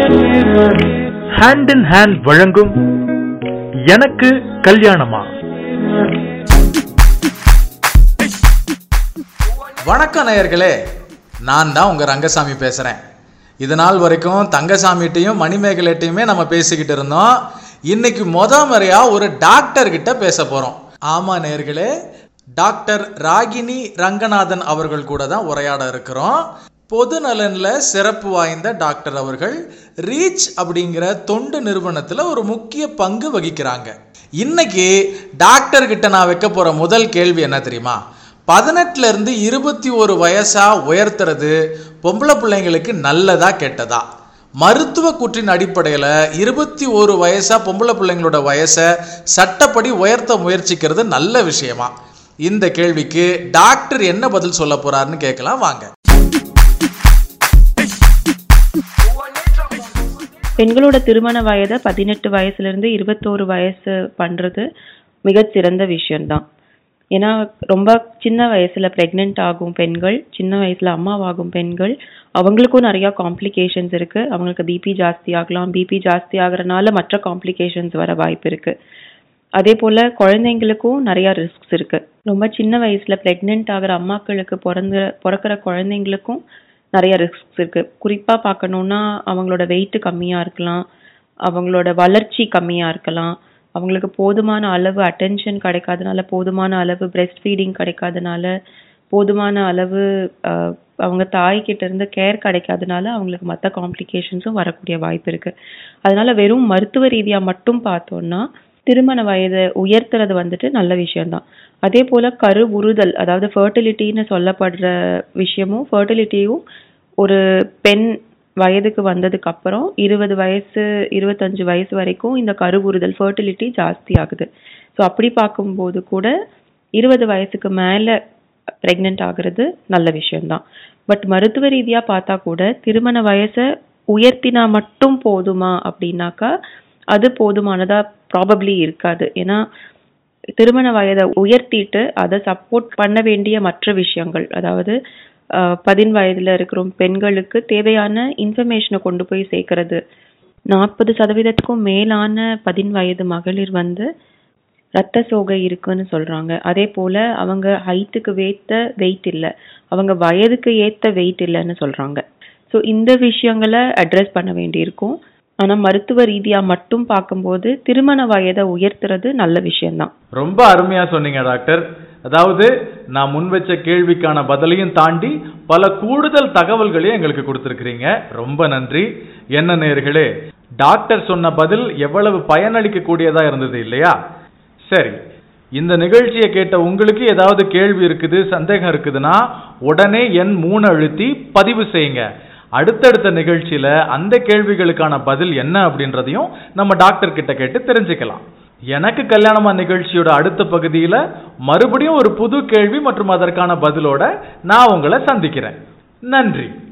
Hand in hand வழங்கும் எனக்கு கல்யாணமா. வணக்கம் நேயர்களே, நான் தான் உங்க ரங்கசாமி பேசுறேன். இது நாள் வரைக்கும் தங்கசாமிட்டையும் மணிமேகலைட்டையுமே நம்ம பேசிக்கிட்டு இருந்தோம். இன்னைக்கு முறையா ஒரு டாக்டர் கிட்ட பேச போறோம். ஆமா நேயர்களே, டாக்டர் ராகினி ரங்கநாதன் அவர்கள் கூட தான் உரையாட இருக்கிறோம். பொது நலன்ல சிறப்பு வாய்ந்த டாக்டர் அவர்கள் ரீச் அப்படிங்கிற தொண்டு நிறுவனத்துல ஒரு முக்கிய பங்கு வகிக்கிறாங்க. இன்னைக்கு டாக்டர் கிட்ட நான் வைக்க போற முதல் கேள்வி என்ன தெரியுமா? 18 இருந்து 21 வயசா உயர்த்துறது பொம்பளை பிள்ளைங்களுக்கு நல்லதா கெட்டதா? மருத்துவ கூற்றின் அடிப்படையில 21 வயசா பொம்பளை பிள்ளைங்களோட வயசை சட்டப்படி உயர்த்த முயற்சிக்கிறது நல்ல விஷயமா? இந்த கேள்விக்கு டாக்டர் என்ன பதில் சொல்ல போறாருன்னு கேட்கலாம் வாங்க. பெண்களோட திருமண வயதை 18 வயசுலேருந்து 21 வயசு பண்ணுறது மிகச்சிறந்த விஷயம்தான். ஏன்னா ரொம்ப சின்ன வயசில் ப்ரெக்னென்ட் ஆகும் பெண்கள், சின்ன வயசில் அம்மாவாகும் பெண்கள், அவங்களுக்கும் நிறையா காம்ப்ளிகேஷன்ஸ் இருக்குது. அவங்களுக்கு பிபி ஜாஸ்தி ஆகலாம். பிபி ஜாஸ்தி ஆகிறனால மற்ற காம்ப்ளிகேஷன்ஸ் வர வாய்ப்பு இருக்குது. அதே போல் குழந்தைங்களுக்கும் நிறையா ரிஸ்க்ஸ் இருக்குது. ரொம்ப சின்ன வயசில் ப்ரெக்னென்ட் ஆகிற அம்மாக்களுக்கு பிறக்கிற குழந்தைங்களுக்கும் நிறைய ரிஸ்க்ஸ் இருக்குது. குறிப்பாக பார்க்கணுன்னா அவங்களோட வெயிட்டு கம்மியாக இருக்கலாம், அவங்களோட வளர்ச்சி கம்மியாக இருக்கலாம், அவங்களுக்கு போதுமான அளவு அட்டென்ஷன் கிடைக்காதனால, போதுமான அளவு பிரெஸ்ட் ஃபீடிங் கிடைக்காதனால, போதுமான அளவு அவங்க தாய்கிட்ட இருந்து கேர் கிடைக்காதனால அவங்களுக்கு மற்ற காம்ப்ளிகேஷன்ஸும் வரக்கூடிய வாய்ப்பு இருக்குது. அதனால வெறும் மருத்துவ ரீதியாக மட்டும் பார்த்தோன்னா திருமண வயதை உயர்த்துறது வந்துட்டு நல்ல விஷயம்தான். அதே போல் கரு உறுதல், அதாவது ஃபர்டிலிட்டின்னு சொல்லப்படுற விஷயமும், ஃபர்டிலிட்டியும் ஒரு பெண் வயதுக்கு வந்ததுக்கு அப்புறம் 20 வயசு 25 வயசு வரைக்கும் இந்த கரு உறுதல் ஃபர்டிலிட்டி ஜாஸ்தி ஆகுது. ஸோ அப்படி பார்க்கும்போது கூட 20 வயசுக்கு மேலே ப்ரெக்னென்ட் ஆகுறது நல்ல விஷயம்தான். பட் மருத்துவ ரீதியாக பார்த்தா கூட திருமண வயசை உயர்த்தினா மட்டும் போதுமா அப்படின்னாக்கா அது போதுமானதாக ப்ராபப்ளி இருக்காது. ஏன்னா திருமண வயதை உயர்த்திட்டு அதை சப்போர்ட் பண்ண வேண்டிய மற்ற விஷயங்கள், அதாவது 18 வயதில் இருக்கிற பெண்களுக்கு தேவையான இன்ஃபர்மேஷனை கொண்டு போய் சேர்க்கறது. 40% மேலான 18 வயது மகளிர் இரத்த சோகை இருக்குன்னு சொல்கிறாங்க. அதே போல் அவங்க ஹைட்டுக்கு ஏற்ற வெயிட் இல்லை, அவங்க வயதுக்கு ஏற்ற வெயிட் இல்லைன்னு சொல்கிறாங்க. ஸோ இந்த விஷயங்களை அட்ரஸ் பண்ண வேண்டியிருக்கும். ஆனால் மருத்துவ ரீதியாக மட்டும் பார்க்கும்போது திருமண வயதை உயர்த்துறது நல்ல விஷயம்தான். ரொம்ப அருமையா சொன்னீங்க டாக்டர். அதாவது நான் முன் வச்ச கேள்விக்கான பதிலையும் தாண்டி பல கூடுதல் தகவல்களையும் எங்களுக்கு கொடுத்துருக்கிறீங்க. ரொம்ப நன்றி. என்ன நேயர்களே, டாக்டர் சொன்ன பதில் எவ்வளவு பயனளிக்க கூடியதா இருந்தது இல்லையா? சரி, இந்த நிகழ்ச்சியை கேட்ட உங்களுக்கு ஏதாவது கேள்வி இருக்குது, சந்தேகம் இருக்குதுன்னா உடனே எண் 3 அழுத்தி பதிவு செய்யுங்க. அடுத்தடுத்த நிகழ்ச்சியில அந்த கேள்விகளுக்கான பதில் என்ன அப்படின்றதையும் நம்ம டாக்டர் கிட்ட கேட்டு தெரிஞ்சுக்கலாம். எனக்கு கல்யாணமா நிகழ்ச்சியோட அடுத்த பகுதியில மறுபடியும் ஒரு புது கேள்வி மற்றும் அதற்கான பதிலோட நான் உங்களை சந்திக்கிறேன். நன்றி.